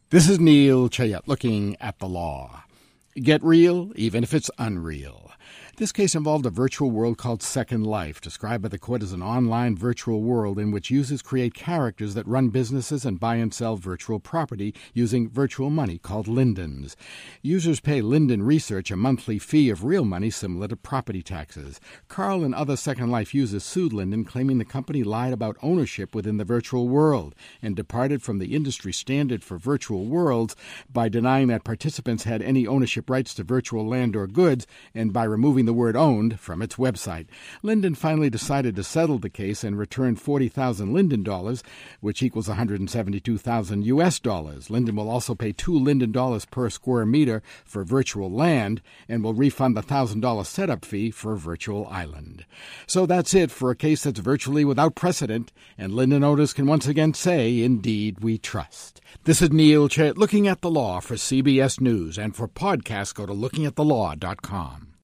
This is Neil Chayat looking at the law. Get real, even if it's unreal. This case involved a virtual world called Second Life, described by the court as an online virtual world in which users create characters that run businesses and buy and sell virtual property using virtual money called lindens. Users pay Linden Research a monthly fee of real money similar to property taxes. Carl and other Second Life users sued Linden, claiming the company lied about ownership within the virtual world and departed from the industry standard for virtual worlds by denying that participants had any ownership rights to virtual land or goods and by removing the word owned from its website. Linden finally decided to settle the case and returned 40,000 Linden dollars, which equals 172,000 US dollars. Linden will also pay 2 Linden dollars per square meter for virtual land and will refund the $1,000 setup fee for virtual island. So that's it for a case that's virtually without precedent, and Linden owners can once again say, indeed, we trust. This is Neil Chayat looking at the law for CBS News, and for podcasts, go to lookingatthelaw.com.